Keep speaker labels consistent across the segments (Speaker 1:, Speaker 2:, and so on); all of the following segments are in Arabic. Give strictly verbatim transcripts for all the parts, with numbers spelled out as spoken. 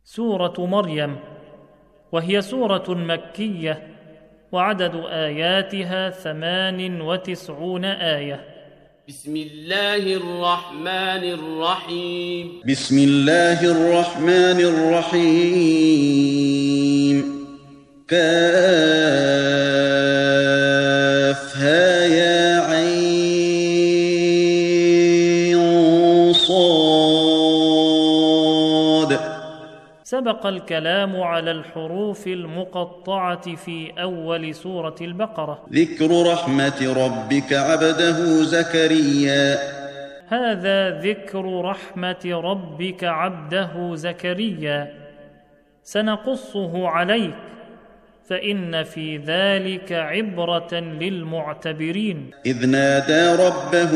Speaker 1: سورة مريم، وهي سورة مكية، وعدد آياتها ثمان وتسعون آية.
Speaker 2: بسم الله الرحمن الرحيم
Speaker 3: بسم الله الرحمن الرحيم كافها يا عين صاد.
Speaker 1: سبق الكلام على الحروف المقطعة في أول سورة البقرة.
Speaker 3: ذكر رحمة ربك عبده زكريا.
Speaker 1: هذا ذكر رحمة ربك عبده زكريا، سنقصه عليك، فإن في ذلك عبرة للمعتبرين.
Speaker 3: إذ نادى ربه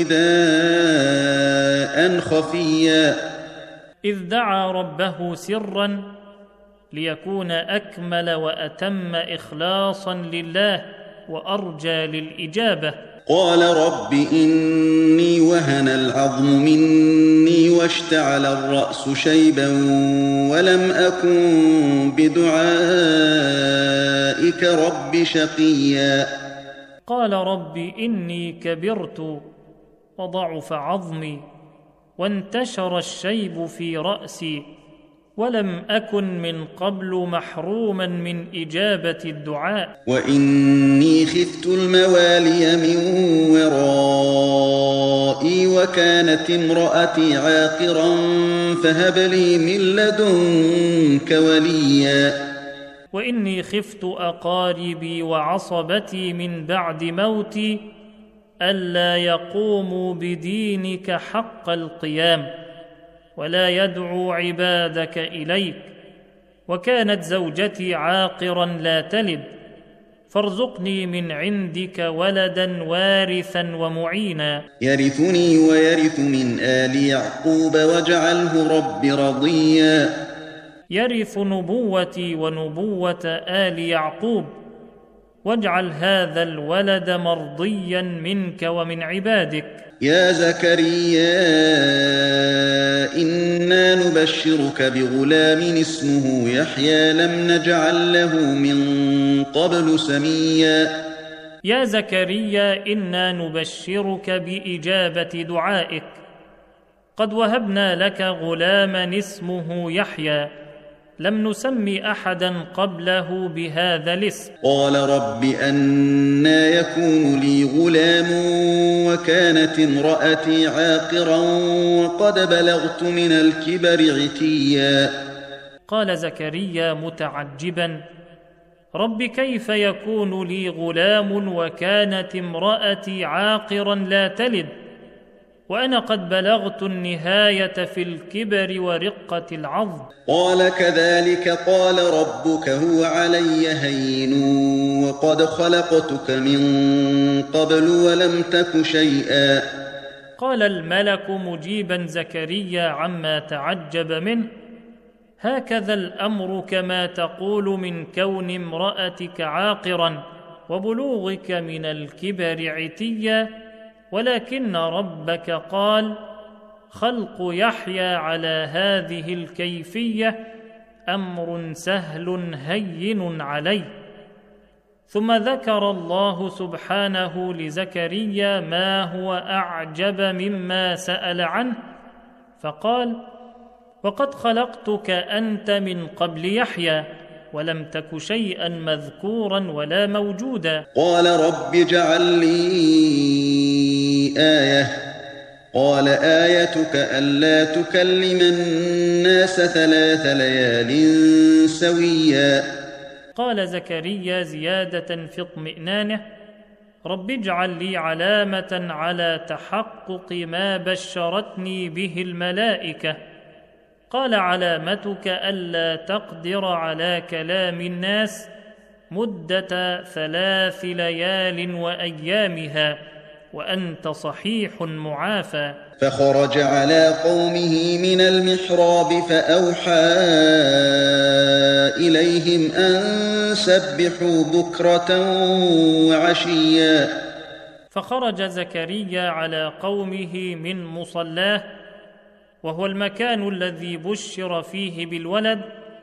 Speaker 3: نداء خفيا.
Speaker 1: إذ دعا ربه سرا ليكون أكمل وأتم إخلاصا لله وأرجى للإجابة.
Speaker 3: قال رب إني وهن العظم مني واشتعل الرأس شيبا ولم أكن بدعائك رب شقيا.
Speaker 1: قال رب إني كبرت وضعف عظمي وانتشر الشيب في رأسي ولم أكن من قبل محروما من إجابة الدعاء.
Speaker 3: وإني خفت الموالي من ورائي وكانت امرأتي عاقرا فهب لي من لدنك وليا.
Speaker 1: وإني خفت أقاربي وعصبتي من بعد موتي ألا يقوموا بدينك حق القيام ولا يدعو عبادك إليك، وكانت زوجتي عاقرا لا تلد، فارزقني من عندك ولدا وارثا ومعينا.
Speaker 3: يرثني ويرث من آل يعقوب واجعله رب رضيا.
Speaker 1: يرث نبوتي ونبوة آل يعقوب، واجعل هذا الولد مرضيا منك ومن عبادك.
Speaker 3: يا زكريا إنا نبشرك بغلام اسمه يحيى لم نجعل له من قبل سميا.
Speaker 1: يا زكريا إنا نبشرك بإجابة دعائك، قد وهبنا لك غلاما اسمه يحيى لم نسمي أحدا قبله بهذا الاسم.
Speaker 3: قال رب أنى يكون لي غلام وكانت امرأتي عاقرا وقد بلغت من الكبر عتيا.
Speaker 1: قال زكريا متعجبا: رب كيف يكون لي غلام وكانت امرأتي عاقرا لا تلد وأنا قد بلغت النهاية في الكبر ورقة العظم.
Speaker 3: قال كذلك قال ربك هو علي هين وقد خلقتك من قبل ولم تك شيئا.
Speaker 1: قال الملك مجيبا زكريا عما تعجب منه: هكذا الأمر كما تقول من كون امرأتك عاقرا وبلوغك من الكبر عتيا، ولكن ربك قال: خلق يحيى على هذه الكيفية أمر سهل هين عليه. ثم ذكر الله سبحانه لزكريا ما هو أعجب مما سأل عنه، فقال: وقد خلقتك أنت من قبل يحيى ولم تك شيئا مذكورا ولا موجودا.
Speaker 3: قال رب اجعل لي آية. قال آيتك ألا تكلم الناس ثلاث ليال سويا.
Speaker 1: قال زكريا زيادة في اطمئنانه: رب اجعل لي علامة على تحقق ما بشرتني به الملائكة. قال: علامتك ألا تقدر على كلام الناس مدة ثلاث ليال وأيامها وأنت صحيح معافى.
Speaker 3: فخرج على قومه من المحراب فأوحى إليهم أن سبحوا بكرة وعشيا.
Speaker 1: فخرج زكريا على قومه من مصلاه وهو المكان الذي بشر فيه بالولد،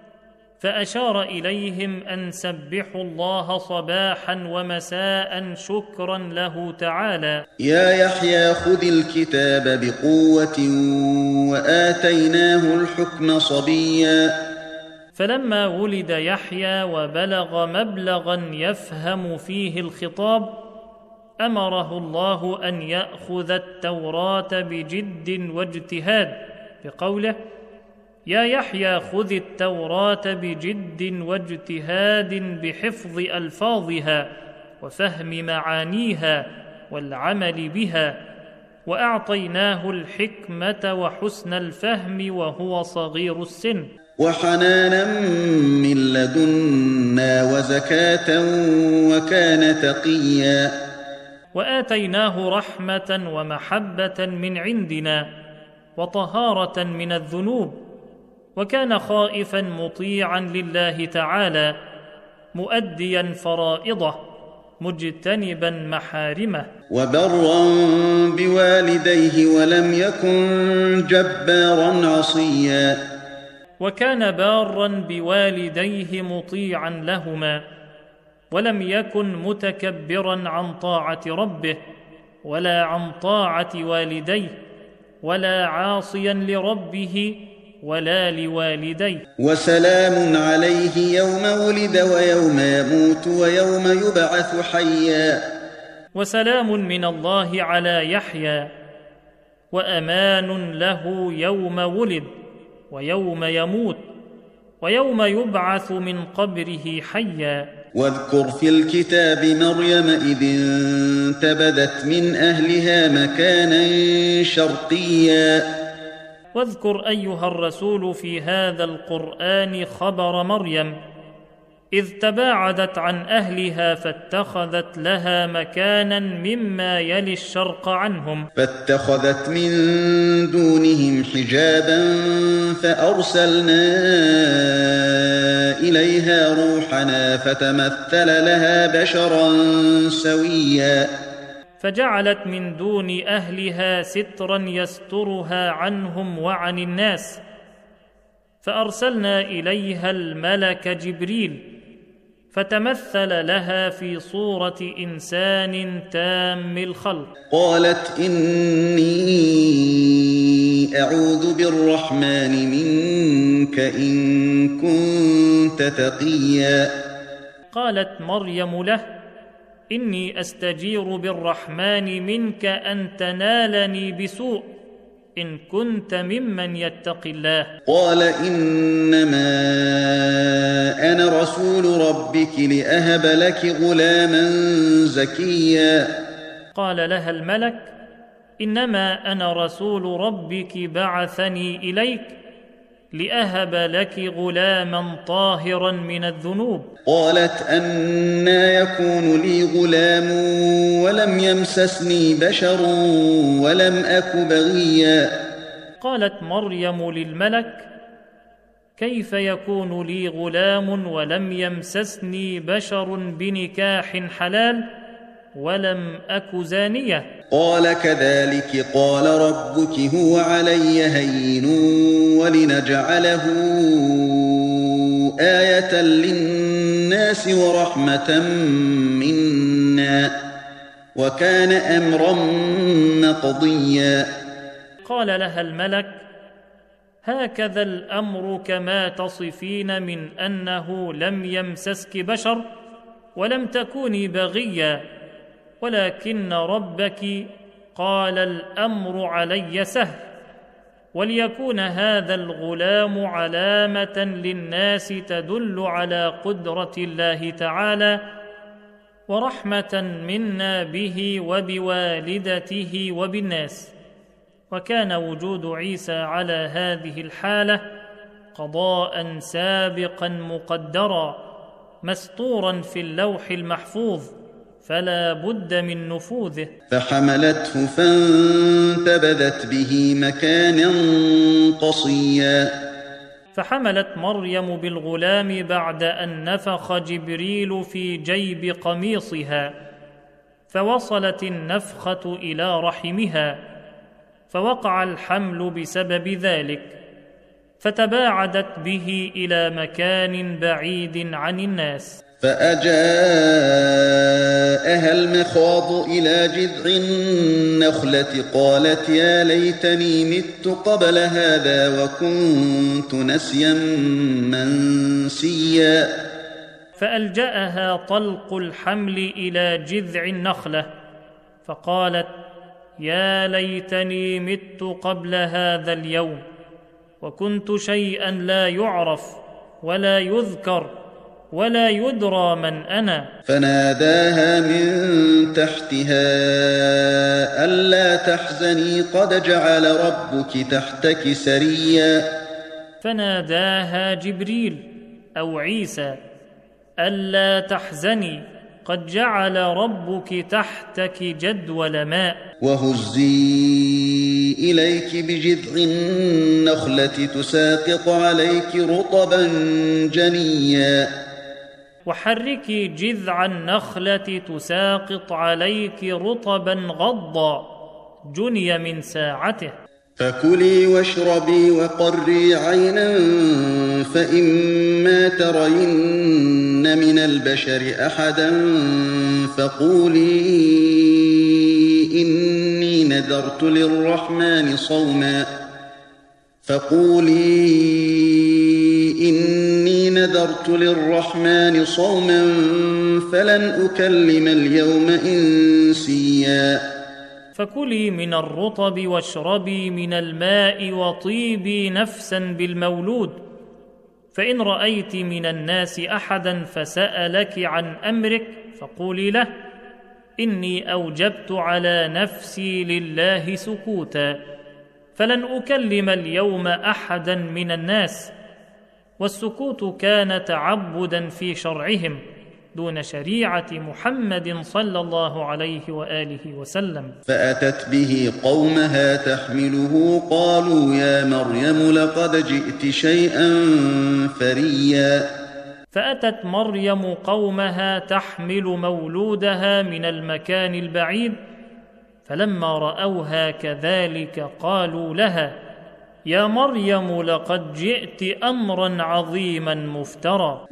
Speaker 1: فأشار إليهم أن سبحوا الله صباحا ومساء شكرا له تعالى.
Speaker 3: يا يحيى خذ الكتاب بقوة وآتيناه الحكم صبيا.
Speaker 1: فلما ولد يحيى وبلغ مبلغا يفهم فيه الخطاب، أمره الله أن يأخذ التوراة بجد واجتهاد بقوله: يا يحيى خذ التوراة بجد واجتهاد بحفظ ألفاظها وفهم معانيها والعمل بها، وأعطيناه الحكمة وحسن الفهم وهو صغير السن،
Speaker 3: وحنانا من لدنا وزكاة وكان تقيا.
Speaker 1: وآتيناه رحمة ومحبة من عندنا وطهارة من الذنوب، وكان خائفا مطيعا لله تعالى، مؤديا فرائضه، مجتنبا محارمه،
Speaker 3: وبرا بوالديه ولم يكن جبارا عصيا.
Speaker 1: وكان بارا بوالديه مطيعا لهما، ولم يكن متكبرا عن طاعة ربه ولا عن طاعة والديه، ولا عاصيا لربه ولا لوالديه.
Speaker 3: وسلام عليه يوم ولد ويوم يموت ويوم يبعث حيا.
Speaker 1: وسلام من الله على يحيى، وأمان له يوم ولد ويوم يموت ويوم يبعث من قبره حيا.
Speaker 3: واذكر في الكتاب مريم إذ انتبذت من أهلها مكانا شرقيا.
Speaker 1: واذكر أيها الرسول في هذا القرآن خبر مريم إذ تباعدت عن أهلها فاتخذت لها مكانا مما يلي الشرق عنهم،
Speaker 3: فاتخذت من دونهم حجابا فأرسلنا إليها روحنا فتمثل لها بشرا سويا.
Speaker 1: فجعلت من دون أهلها سترا يسترها عنهم وعن الناس، فأرسلنا إليها الملك جبريل فتمثل لها في صورة إنسان تام الخلق.
Speaker 3: قالت إني أعوذ بالرحمن منك إن كنت تقيا.
Speaker 1: قالت مريم له: إني أستجير بالرحمن منك أن تنالني بسوء إن كنت ممن يتقي الله.
Speaker 3: قال إنما أنا رسول ربك لأهب لك غلاما زكيا.
Speaker 1: قال لها الملك: إنما أنا رسول ربك بعثني إليك لأهب لك غلاما طاهرا من الذنوب.
Speaker 3: قالت أنى يكون لي غلام ولم يمسسني بشر ولم أك بغيا.
Speaker 1: قالت مريم للملك: كيف يكون لي غلام ولم يمسسني بشر بنكاح حلال ولم أك زانية؟
Speaker 3: قال كذلك قال ربك هو علي هين ولنجعله آية للناس ورحمة منا وكان أمرا مقضيا.
Speaker 1: قال لها الملك: هكذا الأمر كما تصفين من أنه لم يمسسك بشر ولم تكوني بغيا، ولكن ربك قال الأمر علي سهل، وليكون هذا الغلام علامة للناس تدل على قدرة الله تعالى ورحمة منا به وبوالدته وبالناس. وكان وجود عيسى على هذه الحالة قضاء سابقا مقدرا مسطورا في اللوح المحفوظ، فلا بد من نفوذه.
Speaker 3: فحملته فانتبذت به مكانا قصيا.
Speaker 1: فحملت مريم بالغلام بعد أن نفخ جبريل في جيب قميصها، فوصلت النفخة إلى رحمها، فوقع الحمل بسبب ذلك، فتباعدت به إلى مكان بعيد عن الناس.
Speaker 3: فأجاءها المخاض إلى جذع النخلة قالت يا ليتني مت قبل هذا وكنت نسيا منسيا.
Speaker 1: فألجأها طلق الحمل إلى جذع النخلة فقالت يا ليتني مت قبل هذا اليوم وكنت شيئا لا يعرف ولا يذكر ولا يدرى من أنا.
Speaker 3: فناداها من تحتها ألا تحزني قد جعل ربك تحتك سريا.
Speaker 1: فناداها جبريل أو عيسى ألا تحزني قد جعل ربك تحتك جدول ماء.
Speaker 3: وهزي إليك بجذع النخلة تساقط عليك رطبا جنيا.
Speaker 1: وحركي جذع النخلة تساقط عليك رطبا غضا جني من ساعته.
Speaker 3: فكلي واشربي وقري عينا فإما ترين من البشر أحدا فقولي إني نذرت للرحمن صوما فقولي إني نذرت للرحمن صوما فلن أكلم اليوم إنسيا.
Speaker 1: فكلي من الرطب واشربي من الماء وطيبي نفسا بالمولود، فإن رأيت من الناس أحدا فسألك عن أمرك فقولي له إني أوجبت على نفسي لله سكوتا فلن أكلم اليوم أحدا من الناس. والسكوت كان تعبدا في شرعهم دون شريعة محمد صلى الله عليه وآله وسلم.
Speaker 3: فأتت به قومها تحمله قالوا يا مريم لقد جئت شيئا فريا.
Speaker 1: فأتت مريم قومها تحمل مولودها من المكان البعيد، فلما رأوها كذلك قالوا لها يا مريم لقد جئت أمرا عظيما مفترى.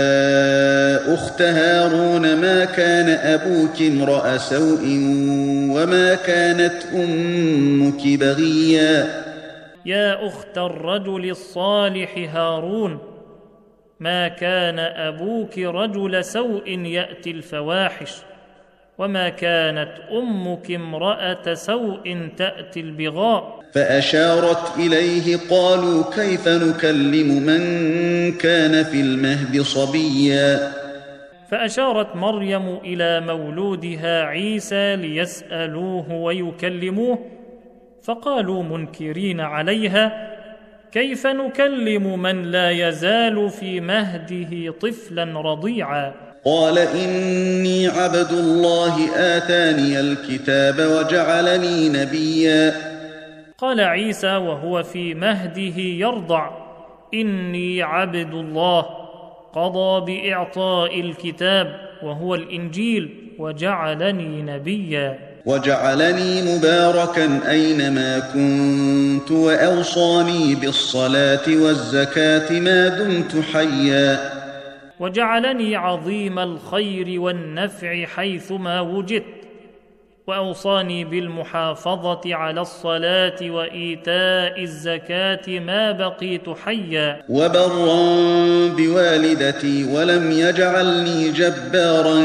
Speaker 3: يا أخت هارون ما كان أبوك امرأ سوء وما كانت أمك بغيا.
Speaker 1: يا أخت الرجل الصالح هارون ما كان أبوك رجل سوء يأتي الفواحش وما كانت أمك امرأة سوء تأتي البغاء.
Speaker 3: فأشارت إليه قالوا كيف نكلم من كان في المهد صبيا.
Speaker 1: فأشارت مريم إلى مولودها عيسى ليسألوه ويكلموه، فقالوا منكرين عليها كيف نكلم من لا يزال في مهده طفلا رضيعا.
Speaker 3: قال إني عبد الله آتاني الكتاب وجعلني نبيا.
Speaker 1: قال عيسى وهو في مهده يرضع إني عبد الله قضى بإعطاء الكتاب وهو الإنجيل وجعلني نبيا.
Speaker 3: وجعلني مباركا أينما كنت وأوصاني بالصلاة والزكاة ما دمت حيا.
Speaker 1: وجعلني عظيم الخير والنفع حيثما وجدت، وأوصاني بالمحافظة على الصلاة وإيتاء الزكاة ما بقيت حيا.
Speaker 3: وبرا بوالدتي ولم يجعلني جبارا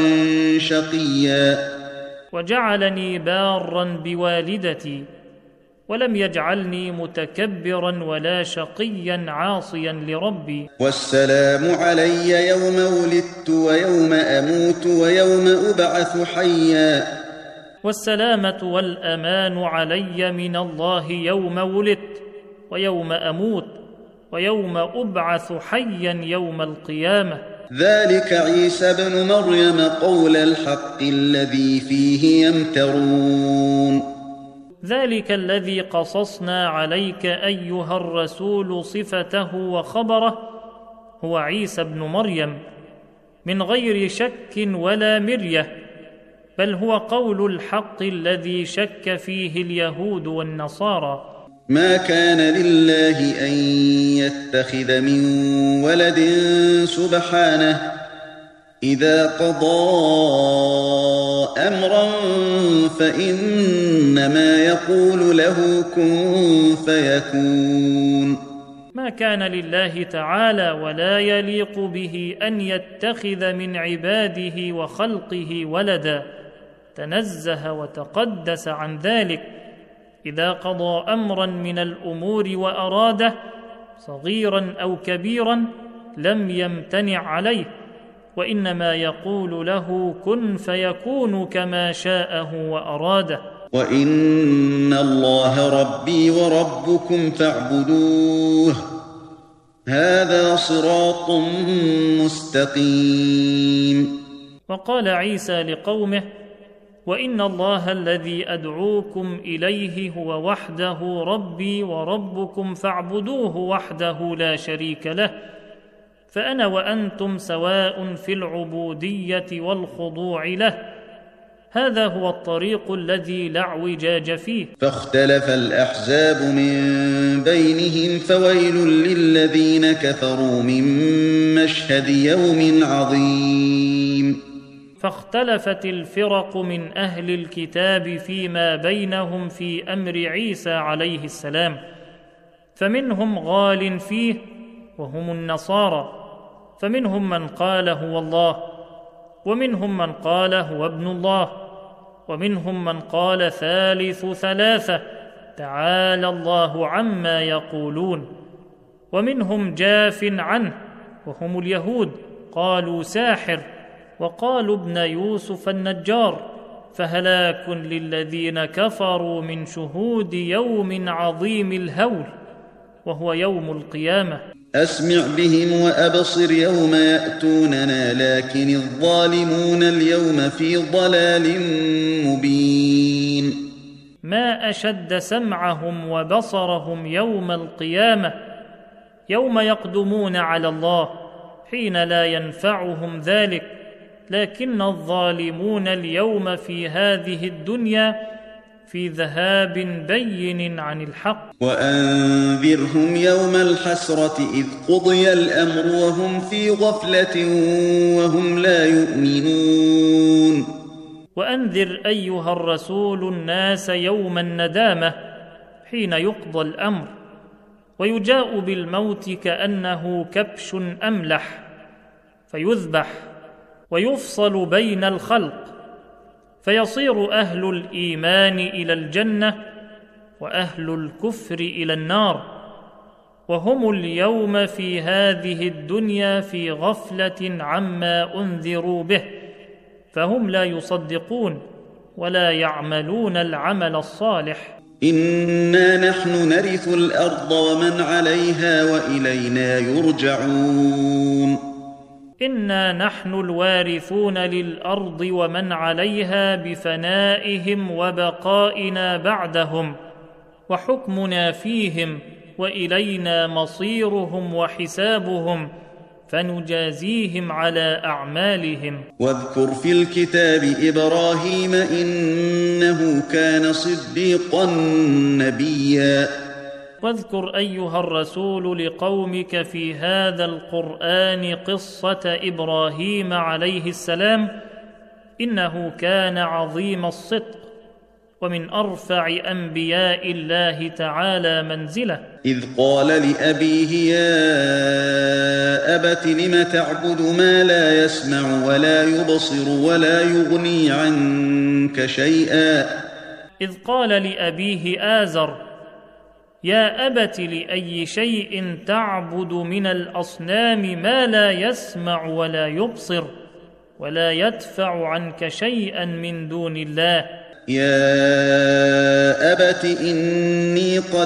Speaker 3: شقيا.
Speaker 1: وجعلني بارا بوالدتي ولم يجعلني متكبرا ولا شقيا عاصيا لربي.
Speaker 3: والسلام علي يوم ولدت ويوم أموت ويوم أبعث حيا.
Speaker 1: والسلامة والأمان علي من الله يوم ولدت ويوم أموت ويوم أبعث حيا يوم القيامة.
Speaker 3: ذلك عيسى بن مريم قول الحق الذي فيه يمترون.
Speaker 1: ذلك الذي قصصنا عليك أيها الرسول صفته وخبره هو عيسى بن مريم من غير شك ولا مرية، بل هو قول الحق الذي شك فيه اليهود والنصارى.
Speaker 3: ما كان لله أن يتخذ من ولد سبحانه إذا قضى أمرا فإنما يقول له كن فيكون.
Speaker 1: ما كان لله تعالى ولا يليق به أن يتخذ من عباده وخلقه ولدا، تنزه وتقدس عن ذلك. إذا قضى أمرا من الأمور وأراده صغيرا أو كبيرا لم يمتنع عليه، وإنما يقول له كن فيكون كما شاءه وأراده.
Speaker 3: وإن الله ربي وربكم فاعبدوه هذا صراط مستقيم.
Speaker 1: وقال عيسى لقومه: وإن الله الذي أدعوكم إليه هو وحده ربي وربكم فاعبدوه وحده لا شريك له، فأنا وأنتم سواء في العبودية والخضوع له، هذا هو الطريق الذي لا اعوجاج فيه.
Speaker 3: فاختلف الأحزاب من بينهم فويل للذين كفروا من مشهد يوم عظيم.
Speaker 1: فاختلفت الفرق من أهل الكتاب فيما بينهم في أمر عيسى عليه السلام، فمنهم غال فيه وهم النصارى، فمنهم من قال هو الله، ومنهم من قال هو ابن الله، ومنهم من قال ثالث ثلاثة تعالى الله عما يقولون، ومنهم جاف عنه وهم اليهود، قالوا ساحر، وقالوا ابن يوسف النجار. فهلاك للذين كفروا من شهود يوم عظيم الهول وهو يوم القيامة.
Speaker 3: أسمع بهم وأبصر يوم يأتوننا لكن الظالمون اليوم في ضلال مبين.
Speaker 1: ما أشد سمعهم وبصرهم يوم القيامة، يوم يقدمون على الله حين لا ينفعهم ذلك، لكن الظالمون اليوم في هذه الدنيا في ذهاب بين عن الحق.
Speaker 3: وأنذرهم يوم الحسرة إذ قضي الأمر وهم في غفلة وهم لا يؤمنون.
Speaker 1: وأنذر أيها الرسول الناس يوم الندامة حين يقضى الأمر ويجاء بالموت كأنه كبش أملح، فيذبح ويفصل بين الخلق، فيصير أهل الإيمان إلى الجنة وأهل الكفر إلى النار، وهم اليوم في هذه الدنيا في غفلة عما أنذروا به، فهم لا يصدقون ولا يعملون العمل الصالح.
Speaker 3: إنا نحن نرث الأرض ومن عليها وإلينا يرجعون.
Speaker 1: إنا نحن الوارثون للأرض ومن عليها بفنائهم وبقائنا بعدهم، وحكمنا فيهم، وإلينا مصيرهم وحسابهم، فنجازيهم على أعمالهم.
Speaker 3: واذكر في الكتاب إبراهيم إنه كان صديقا نبيا.
Speaker 1: واذكر أيها الرسول لقومك في هذا القرآن قصة إبراهيم عليه السلام، إنه كان عظيم الصدق ومن أرفع أنبياء الله تعالى منزلة.
Speaker 3: إذ قال لأبيه يا أبت لم تعبد ما لا يسمع ولا يبصر ولا يغني عنك شيئا.
Speaker 1: إذ قال لأبيه آزر يا أبت لأي شيء تعبد من الأصنام ما لا يسمع ولا يبصر ولا يدفع عنك شيئا من دون الله.
Speaker 3: يا أبت إني قد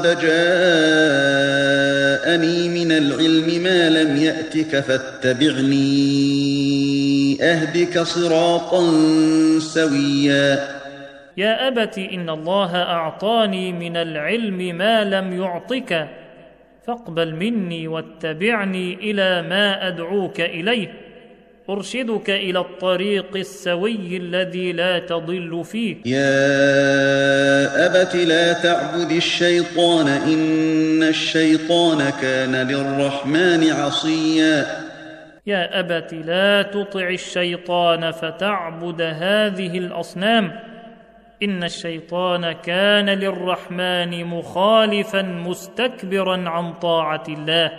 Speaker 3: جاءني من العلم ما لم يأتك فاتبعني أهدك صراطا سويا.
Speaker 1: يا أبت إن الله أعطاني من العلم ما لم يعطك، فاقبل مني واتبعني إلى ما أدعوك إليه، أرشدك إلى الطريق السوي الذي لا تضل فيه.
Speaker 3: يا أبت لا تعبد الشيطان إن الشيطان كان للرحمن عصيا.
Speaker 1: يا أبت لا تطع الشيطان فتعبد هذه الأصنام إن الشيطان كان للرحمن مخالفا مستكبرا عن طاعة الله.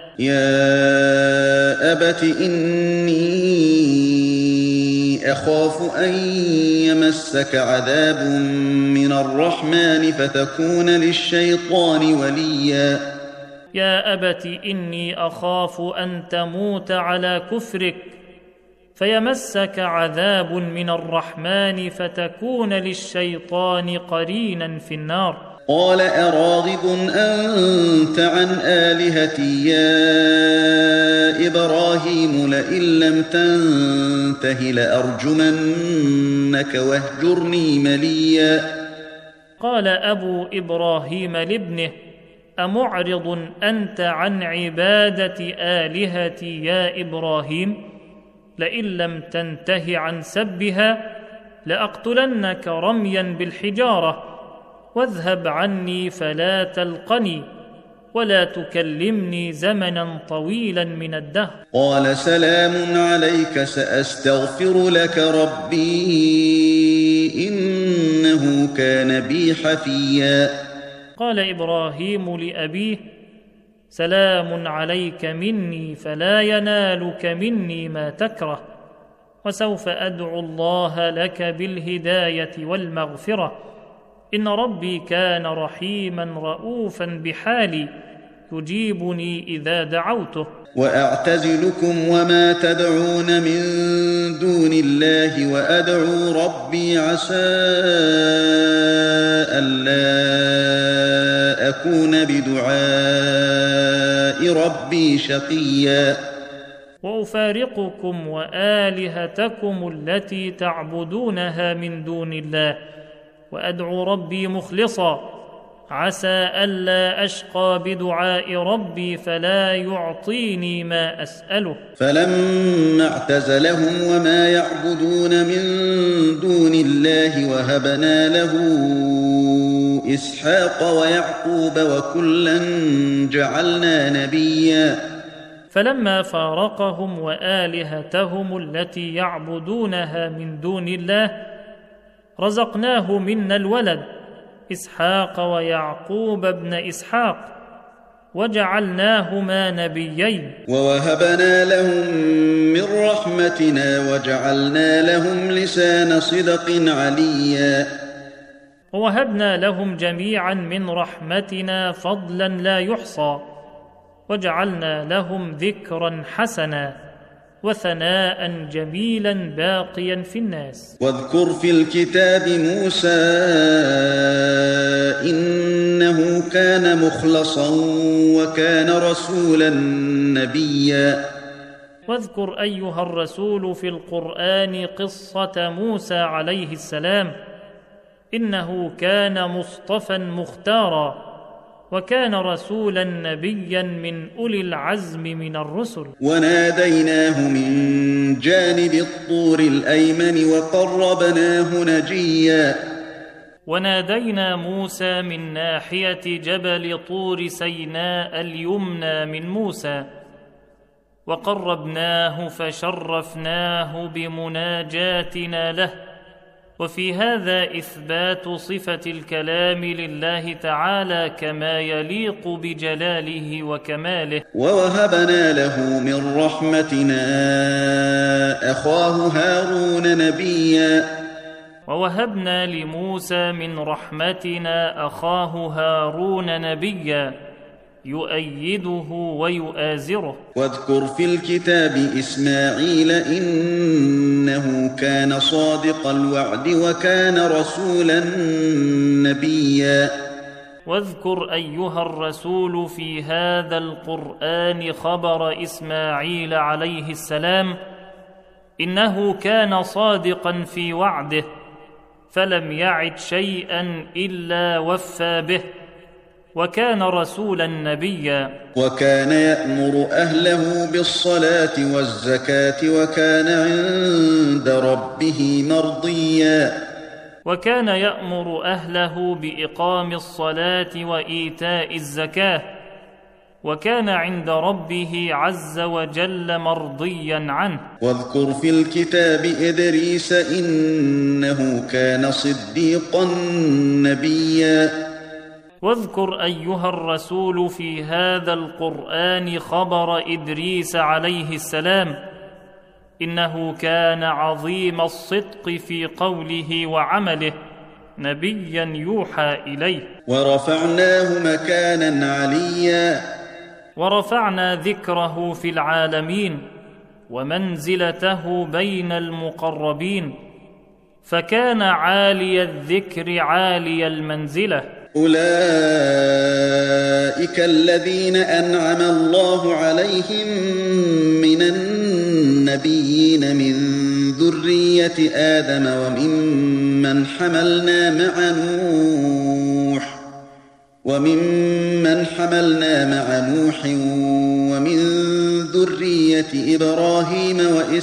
Speaker 3: يا أبت إني أخاف أن يمسك عذاب من الرحمن فتكون للشيطان وليا.
Speaker 1: يا أبت إني أخاف أن تموت على كفرك فيمسك عذاب من الرحمن فتكون للشيطان قرينا في النار.
Speaker 3: قال أراغب أنت عن آلهتي يا إبراهيم لئن لم تنته لأرجمنك واهجرني مليا.
Speaker 1: قال أبو إبراهيم لابنه أمعرض أنت عن عبادة آلهتي يا إبراهيم لئن لم تنته عن سبها لأقتلنك رميا بالحجارة واذهب عني فلا تلقني ولا تكلمني زمنا طويلا من الدهر.
Speaker 3: قال سلام عليك سأستغفر لك ربي إنه كان بي حفيا.
Speaker 1: قال إبراهيم لأبيه سلام عليك مني فلا ينالك مني ما تكره وسوف أدعو الله لك بالهداية والمغفرة إن ربي كان رحيما رؤوفا بحالي يجيبني إذا دعوته.
Speaker 3: وأعتزلكم وما تدعون من دون الله وأدعو ربي عسى ألا أكون بدعاء ربي شقيا.
Speaker 1: وأفارقكم وآلهتكم التي تعبدونها من دون الله وأدعو ربي مخلصا عسى ألا أشقى بدعاء ربي فلا يعطيني ما أسأله.
Speaker 3: فلما اعتزلهم وما يعبدون من دون الله وهبنا له إسحاق ويعقوب وكلا جعلنا نبيا.
Speaker 1: فلما فارقهم وآلهتهم التي يعبدونها من دون الله رزقناه منا الولد إسحاق ويعقوب ابن إسحاق وجعلناهما نبيين.
Speaker 3: ووهبنا لهم من رحمتنا وجعلنا لهم لسان صدق عليا.
Speaker 1: ووهبنا لهم جميعا من رحمتنا فضلا لا يحصى وجعلنا لهم ذكرا حسنا وثناء جميلا باقيا في الناس.
Speaker 3: واذكر في الكتاب موسى إنه كان مخلصا وكان رسولا نبيا.
Speaker 1: واذكر أيها الرسول في القرآن قصة موسى عليه السلام إنه كان مصطفى مختارا وكان رسولا نبيا من أولي العزم من الرسل.
Speaker 3: وناديناه من جانب الطور الأيمن وقربناه نجيا.
Speaker 1: ونادينا موسى من ناحية جبل طور سيناء اليمنى من موسى وقربناه فشرفناه بمناجاتنا له. وفي هذا إثبات صفة الكلام لله تعالى كما يليق بجلاله وكماله.
Speaker 3: ووهبنا له من رحمتنا أخاه هارون نبيا.
Speaker 1: ووهبنا لموسى من رحمتنا أخاه هارون نبيا يؤيده ويؤازره.
Speaker 3: واذكر في الكتاب إسماعيل إنه كان صادق الوعد وكان رسولا نبيا.
Speaker 1: واذكر أيها الرسول في هذا القرآن خبر إسماعيل عليه السلام إنه كان صادقا في وعده فلم يعد شيئا إلا وفى به وكان رسولا نبيا.
Speaker 3: وكان يأمر أهله بالصلاة والزكاة وكان عند ربه مرضيا.
Speaker 1: وكان يأمر أهله بإقام الصلاة وإيتاء الزكاة وكان عند ربه عز وجل مرضيا عنه.
Speaker 3: واذكر في الكتاب إدريس إنه كان صديقا نبيا.
Speaker 1: واذكر أيها الرسول في هذا القرآن خبر إدريس عليه السلام إنه كان عظيم الصدق في قوله وعمله نبيا يوحى إليه.
Speaker 3: ورفعناه مكانا عليا.
Speaker 1: ورفعنا ذكره في العالمين ومنزلته بين المقربين فكان عالي الذكر عالي المنزلة.
Speaker 3: أولئك الذين أنعم الله عليهم من النبيين من ذرية آدم وممن حملنا مع نوح وممن حملنا مع نوح ومن ذرية إبراهيم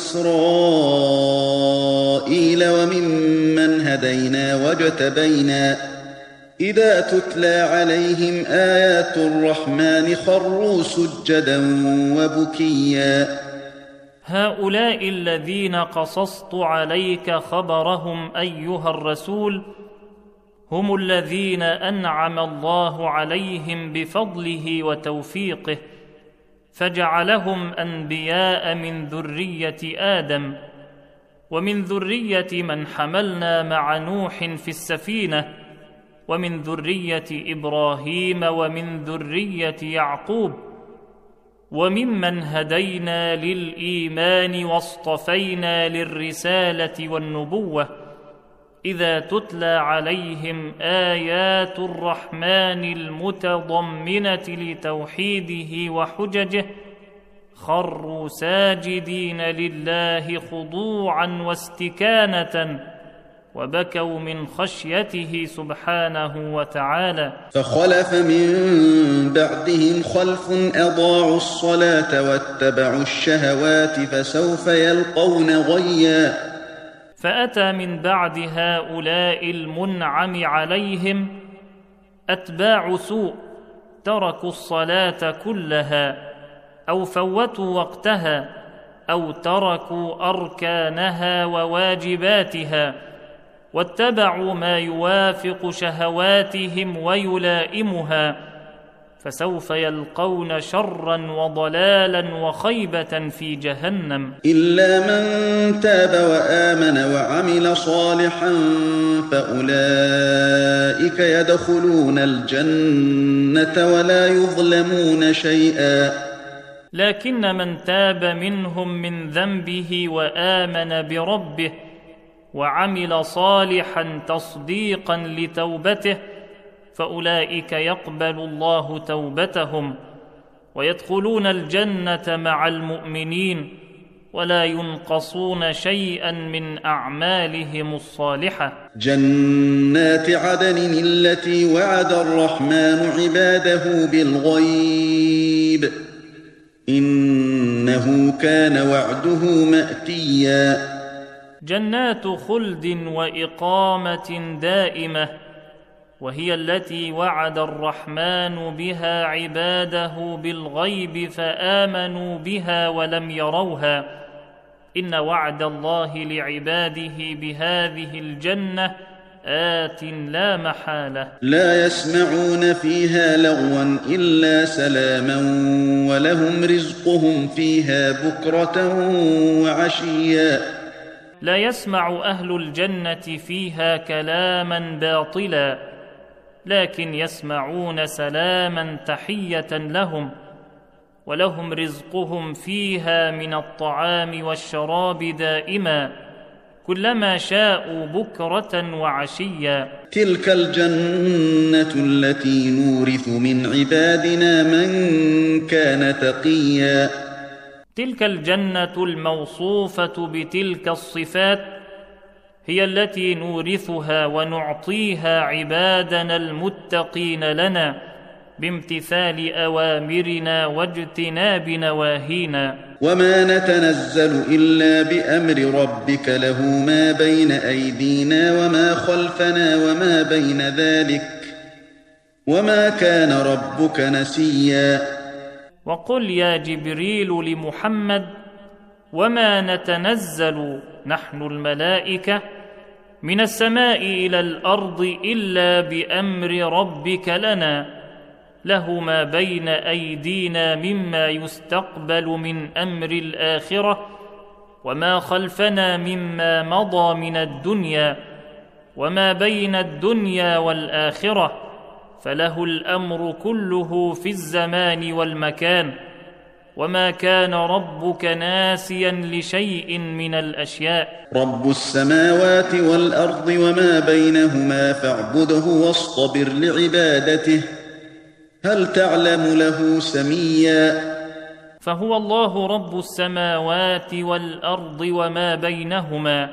Speaker 3: وإسرائيل وممن هدينا واجتبينا إذا تتلى عليهم آيات الرحمن خروا سجدا وبكيا.
Speaker 1: هؤلاء الذين قصصت عليك خبرهم أيها الرسول هم الذين أنعم الله عليهم بفضله وتوفيقه فجعلهم أنبياء من ذرية آدم ومن ذرية من حملنا مع نوح في السفينة ومن ذرية إبراهيم ومن ذرية يعقوب وممن هدينا للإيمان واصطفينا للرسالة والنبوة إذا تتلى عليهم آيات الرحمن المتضمنة لتوحيده وحججه خروا ساجدين لله خضوعا واستكانة وبكوا من خشيته سبحانه وتعالى.
Speaker 3: فخلف من بعدهم خلف أضاعوا الصلاة واتبعوا الشهوات فسوف يلقون غيا.
Speaker 1: فأتى من بعد هؤلاء المنعم عليهم أتباع سوء تركوا الصلاة كلها أو فوتوا وقتها أو تركوا أركانها وواجباتها واتبعوا ما يوافق شهواتهم ويلائمها فسوف يلقون شرا وضلالا وخيبة في جهنم.
Speaker 3: إلا من تاب وآمن وعمل صالحا فأولئك يدخلون الجنة ولا يظلمون شيئا.
Speaker 1: لكن من تاب منهم من ذنبه وآمن بربه وعمل صالحا تصديقا لتوبته فأولئك يقبل الله توبتهم ويدخلون الجنة مع المؤمنين ولا ينقصون شيئا من أعمالهم الصالحة.
Speaker 3: جنات عدن التي وعد الرحمن عباده بالغيب إنه كان وعده مأتيا.
Speaker 1: جنات خلد وإقامة دائمة وهي التي وعد الرحمن بها عباده بالغيب فآمنوا بها ولم يروها. إن وعد الله لعباده بهذه الجنة آت لا محالة.
Speaker 3: لا يسمعون فيها لغوا إلا سلاما ولهم رزقهم فيها بكرة وعشيا.
Speaker 1: لا يسمع أهل الجنة فيها كلاما باطلا لكن يسمعون سلاما تحية لهم ولهم رزقهم فيها من الطعام والشراب دائما كلما شاءوا بكرة وعشيا.
Speaker 3: تلك الجنة التي نورث من عبادنا من كان تقيا.
Speaker 1: تلك الجنة الموصوفة بتلك الصفات هي التي نورثها ونعطيها عبادنا المتقين لنا بامتثال أوامرنا واجتناب نواهينا.
Speaker 3: وما نتنزل إلا بأمر ربك له ما بين أيدينا وما خلفنا وما بين ذلك وما كان ربك نسيا.
Speaker 1: وقل يا جبريل لمحمد: وما نتنزل نحن الملائكة من السماء إلى الأرض إلا بأمر ربك لنا، له ما بين أيدينا مما يستقبل من أمر الآخرة وما خلفنا مما مضى من الدنيا وما بين الدنيا والآخرة، فله الأمر كله في الزمان والمكان، وما كان ربك ناسيا لشيء من الأشياء.
Speaker 3: رب السماوات والأرض وما بينهما فاعبده واصطبر لعبادته، هل تعلم له سميا؟
Speaker 1: فهو الله رب السماوات والأرض وما بينهما،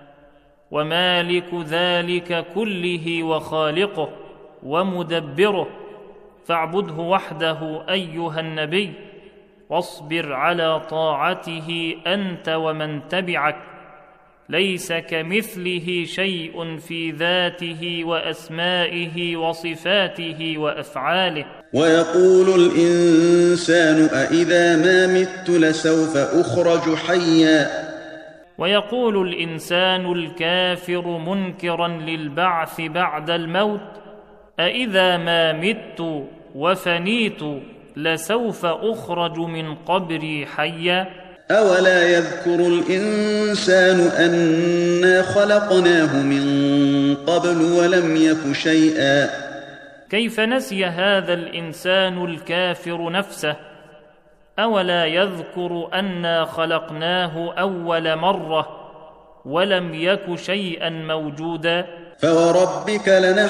Speaker 1: ومالك ذلك كله وخالقه ومدبره، فاعبده وحده أيها النبي، واصبر على طاعته أنت ومن تبعك، ليس كمثله شيء في ذاته وأسمائه وصفاته وأفعاله.
Speaker 3: ويقول الإنسان أإذا ما مت لسوف أخرج حيا.
Speaker 1: ويقول الإنسان الكافر منكرا للبعث بعد الموت: أإذا ما مت وفنيت لسوف أخرج من قبري حيا.
Speaker 3: أولا يذكر الإنسان أنا خلقناه من قبل ولم يك شيئا.
Speaker 1: كيف نسي هذا الإنسان الكافر نفسه؟ أولا يذكر أنا خلقناه أول مرة ولم يك شيئا موجودا.
Speaker 3: فوربك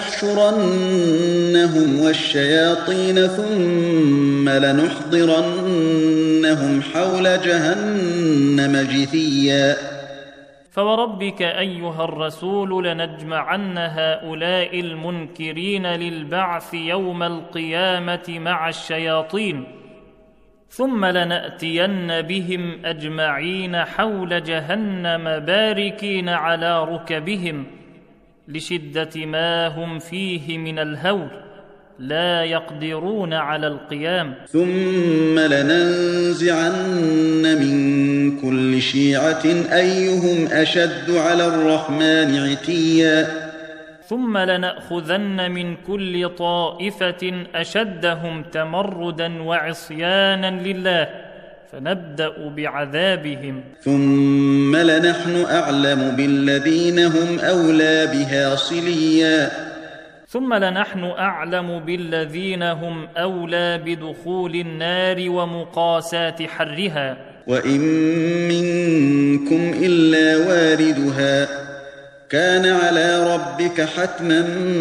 Speaker 3: لنحشرنهم والشياطين ثم لنحضرنهم حول جهنم جثيا.
Speaker 1: فوربك أيها الرسول لنجمعن هؤلاء المنكرين للبعث يوم القيامة مع الشياطين، ثم لنأتين بهم أجمعين حول جهنم باركين على ركبهم لشدة ما هم فيه من الهول، لا يقدرون على القيام.
Speaker 3: ثم لننزعن من كل شيعة أيهم أشد على الرحمن عتيا.
Speaker 1: ثم لنأخذن من كل طائفة أشدهم تمردا وعصيانا لله، فنبدأ بعذابهم.
Speaker 3: ثم لنحن أعلم بالذين هم أولى بها صليا.
Speaker 1: ثم لنحن أعلم بالذين هم أولى بدخول النار ومقاساة حرها.
Speaker 3: وإن منكم إلا واردها كان على ربك حتما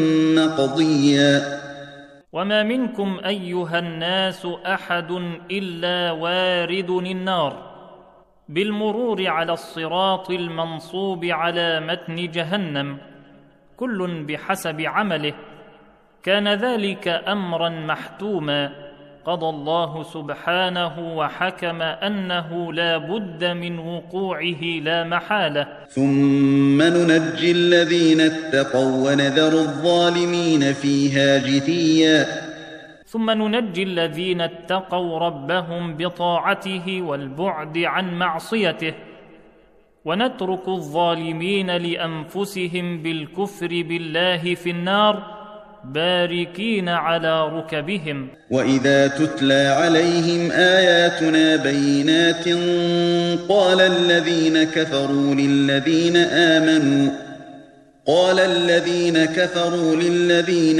Speaker 3: مقضيا.
Speaker 1: وما منكم أيها الناس أحد إلا وارد النار، بالمرور على الصراط المنصوب على متن جهنم، كل بحسب عمله، كان ذلك أمرا محتوما، قضى الله سبحانه وحكم أنه لا بد من وقوعه لا محالة.
Speaker 3: ثم ننجي الذين اتقوا ونذر الظالمين فيها جثيا.
Speaker 1: ثم ننجي الذين اتقوا ربهم بطاعته والبعد عن معصيته، ونترك الظالمين لأنفسهم بالكفر بالله في النار باركين على ركبهم.
Speaker 3: وإذا تتلى عليهم آياتنا بينات قال الذين كفروا للذين آمنوا قال الذين كفروا للذين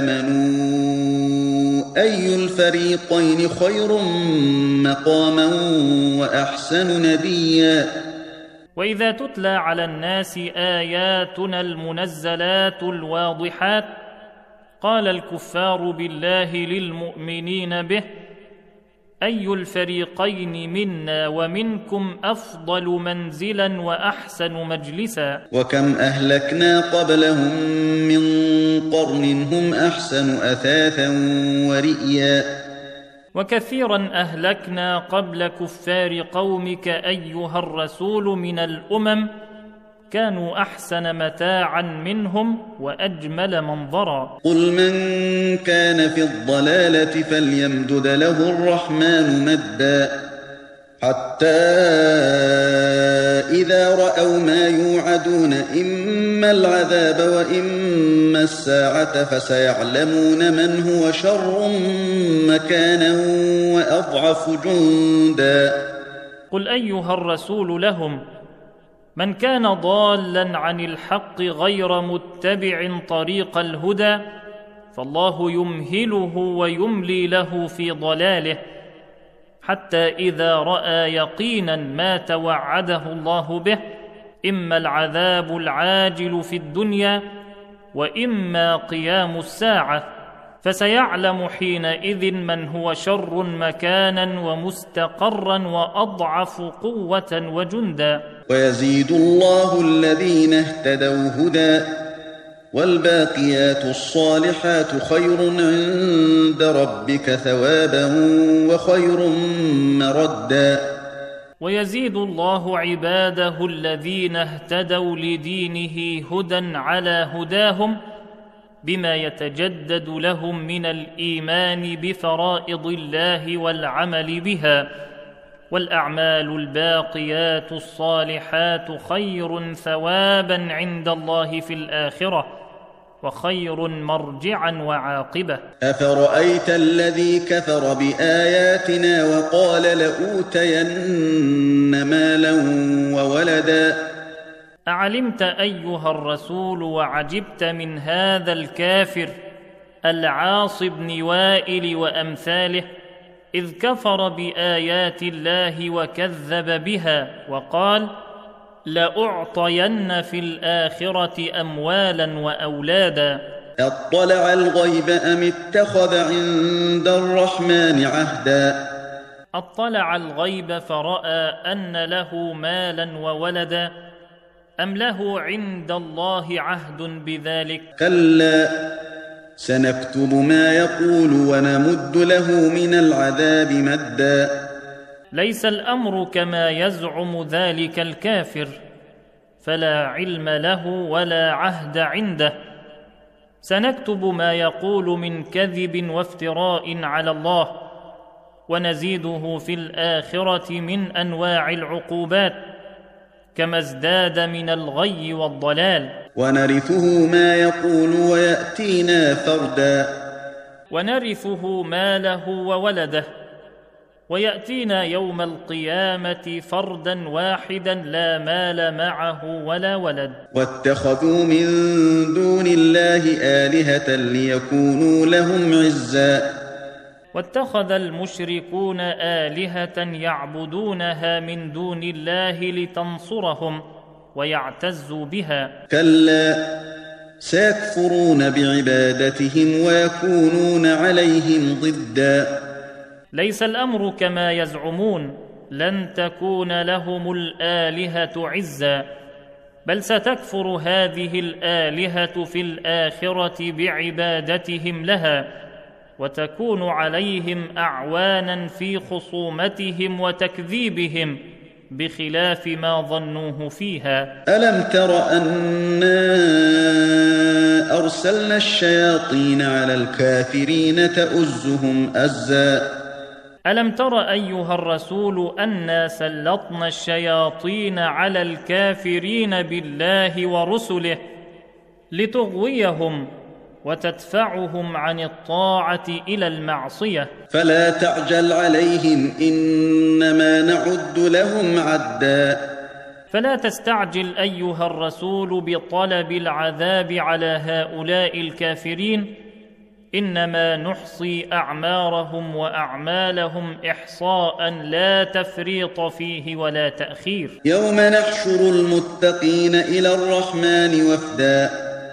Speaker 3: آمنوا أي الفريقين خير مقاما وأحسن نديا.
Speaker 1: وإذا تتلى على الناس آياتنا المنزلات الواضحات قال الكفار بالله للمؤمنين به أي الفريقين منا ومنكم أفضل منزلا وأحسن مجلسا
Speaker 3: وكم أهلكنا قبلهم من قرن هم أحسن أثاثا ورئيا
Speaker 1: وكثيرا أهلكنا قبل كفار قومك أيها الرسول من الأمم كانوا أحسن متاعا منهم وأجمل منظرا.
Speaker 3: قل من كان في الضلالة فليمدد له الرحمن مدا حتى إذا رأوا ما يوعدون إما العذاب وإما الساعة فسيعلمون من هو شر مكانا وأضعف جندا.
Speaker 1: قل أيها الرسول لهم من كان ضالا عن الحق غير متبع طريق الهدى فالله يمهله ويملي له في ضلاله حتى إذا رأى يقينا ما توعده الله به إما العذاب العاجل في الدنيا وإما قيام الساعة فسيعلم حينئذ من هو شر مكانا ومستقرا وأضعف قوة وجندا.
Speaker 3: ويزيد الله الذين اهتدوا هدى والباقيات الصالحات خير عند ربك ثوابا وخير مردا.
Speaker 1: ويزيد الله عباده الذين اهتدوا لدينه هدى على هداهم بما يتجدد لهم من الإيمان بفرائض الله والعمل بها والأعمال الباقيات الصالحات خير ثوابا عند الله في الآخرة وخير مرجعا وعاقبة.
Speaker 3: أفرأيت الذي كفر بآياتنا وقال لأوتين مالا وولدا.
Speaker 1: أعلمت أيها الرسول وعجبت من هذا الكافر العاص بن وائل وأمثاله إذ كفر بآيات الله وكذب بها وقال لأعطين في الآخرة أموالا وأولادا.
Speaker 3: أطلع الغيب أم اتخذ عند الرحمن عهدا.
Speaker 1: أطلع الغيب فرأى أن له مالا وولدا أم له عند الله عهد بذلك.
Speaker 3: كلا سنكتب ما يقول ونمد له من العذاب مدا.
Speaker 1: ليس الأمر كما يزعم ذلك الكافر فلا علم له ولا عهد عنده. سنكتب ما يقول من كذب وافتراء على الله ونزيده في الآخرة من أنواع العقوبات كما ازداد من الغي والضلال.
Speaker 3: ونرثه ما يقول ويأتينا فردا.
Speaker 1: ونرثه ماله وولده ويأتينا يوم القيامة فردا واحدا لا مال معه ولا ولد.
Speaker 3: واتخذوا من دون الله آلهة ليكونوا لهم عزا.
Speaker 1: واتخذ المشركون آلهة يعبدونها من دون الله لتنصرهم ويعتزوا بها.
Speaker 3: كلا سيكفرون بعبادتهم ويكونون عليهم ضدا.
Speaker 1: ليس الأمر كما يزعمون لن تكون لهم الآلهة عزا بل ستكفر هذه الآلهة في الآخرة بعبادتهم لها وتكون عليهم أعوانا في خصومتهم وتكذيبهم بخلاف ما ظنوه فيها.
Speaker 3: ألم تر أنا أرسلنا الشياطين على الكافرين تؤزهم أزا.
Speaker 1: ألم تر أيها الرسول أنا سلطنا الشياطين على الكافرين بالله ورسله لتغويهم وتدفعهم عن الطاعة إلى المعصية.
Speaker 3: فلا تعجل عليهم إنما نعد لهم عدا.
Speaker 1: فلا تستعجل أيها الرسول بطلب العذاب على هؤلاء الكافرين إنما نحصي أعمارهم وأعمالهم إحصاء لا تفريط فيه ولا تأخير.
Speaker 3: يوم نحشر المتقين إلى الرحمن وفدا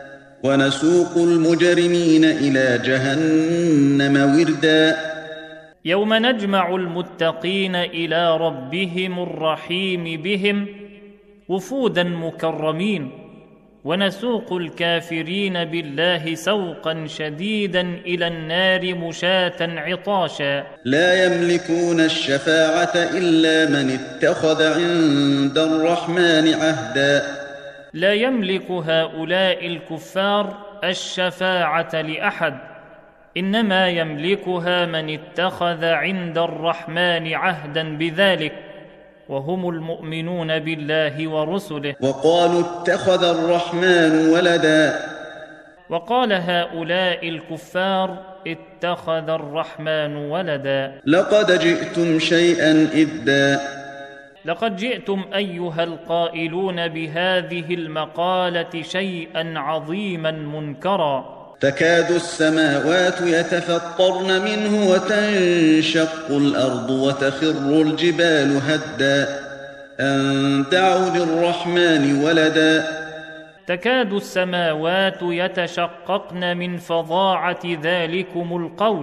Speaker 3: ونسوق المجرمين إلى جهنم وردا.
Speaker 1: يوم نجمع المتقين إلى ربهم الرحيم بهم وفودا مكرمين، ونسوق الكافرين بالله سوقا شديدا إلى النار مشاة عطاشا.
Speaker 3: لا يملكون الشفاعة إلا من اتخذ عند الرحمن عهدا.
Speaker 1: لا يملك هؤلاء الكفار الشفاعة لأحد، إنما يملكها من اتخذ عند الرحمن عهدا بذلك، وهم المؤمنون بالله ورسله.
Speaker 3: وقالوا اتخذ الرحمن ولدا.
Speaker 1: وقال هؤلاء الكفار اتخذ الرحمن ولدا.
Speaker 3: لقد جئتم شيئا إدا.
Speaker 1: لقد جئتم أيها القائلون بهذه المقالة شيئا عظيما منكرا.
Speaker 3: تكاد السماوات يتفطرن منه وتنشق الأرض وتخر الجبال هدا أن دعوا للرحمن ولدا.
Speaker 1: تكاد السماوات يتشققن من فظاعة ذلكم القول،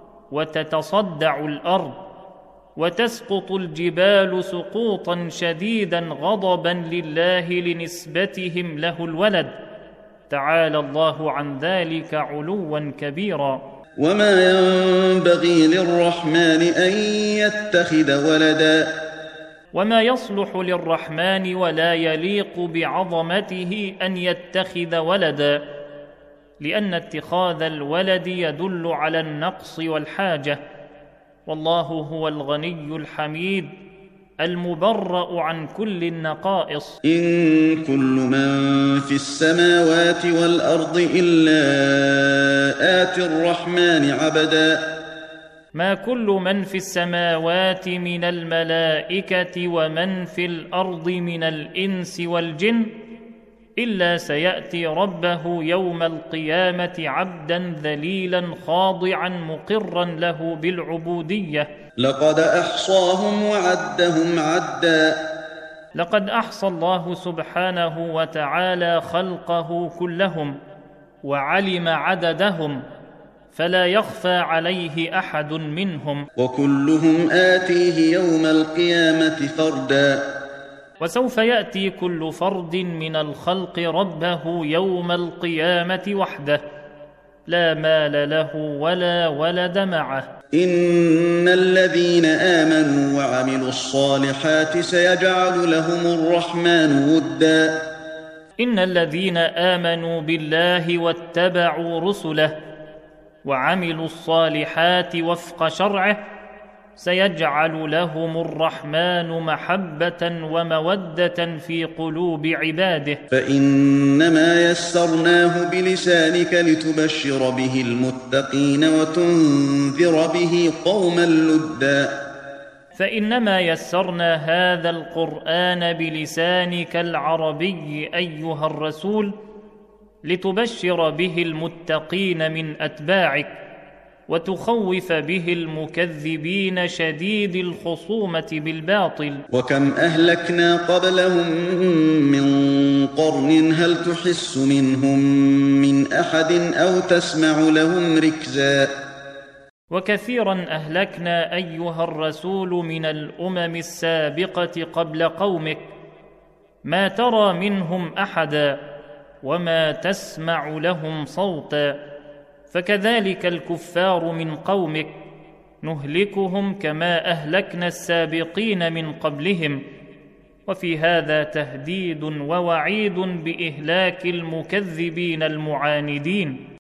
Speaker 1: وتتصدع الأرض، وتسقط الجبال سقوطا شديدا غضبا لله لنسبتهم له الولد، تعالى الله عن ذلك علوا كبيرا.
Speaker 3: وما ينبغي للرحمن أن يتخذ ولدا.
Speaker 1: وما يصلح للرحمن ولا يليق بعظمته أن يتخذ ولدا، لأن اتخاذ الولد يدل على النقص والحاجة، والله هو الغني الحميد المبرأ عن كل النقائص.
Speaker 3: إن كل من في السماوات والأرض إلا آتي الرحمن عبدا.
Speaker 1: ما كل من في السماوات من الملائكة ومن في الأرض من الإنس والجن إلا سيأتي ربه يوم القيامة عبدا ذليلا خاضعا مقرا له بالعبودية.
Speaker 3: لقد أحصاهم وعدهم عدا.
Speaker 1: لقد أحصى الله سبحانه وتعالى خلقه كلهم وعلم عددهم، فلا يخفى عليه أحد منهم.
Speaker 3: وكلهم آتيه يوم القيامة فردا.
Speaker 1: وسوف يأتي كل فرد من الخلق ربه يوم القيامة وحده، لا مال له ولا ولد معه.
Speaker 3: إن الذين آمنوا وعملوا الصالحات سيجعل لهم الرحمن ودا.
Speaker 1: إن الذين آمنوا بالله واتبعوا رسله وعملوا الصالحات وفق شرعه سيجعل لهم الرحمن محبة ومودة في قلوب عباده.
Speaker 3: فإنما يسرناه بلسانك لتبشر به المتقين وتنذر به قوما لدا.
Speaker 1: فإنما يسرنا هذا القرآن بلسانك العربي أيها الرسول لتبشر به المتقين من أتباعك، وتخوف به المكذبين شديد الخصومة بالباطل.
Speaker 3: وكم أهلكنا قبلهم من قرن هل تحس منهم من أحد أو تسمع لهم ركزا.
Speaker 1: وكثيرا أهلكنا أيها الرسول من الأمم السابقة قبل قومك، ما ترى منهم أحدا وما تسمع لهم صوتا. فكذلك الكفار من قومك نهلكهم كما أهلكنا السابقين من قبلهم. وفي هذا تهديد ووعيد بإهلاك المكذبين المعاندين.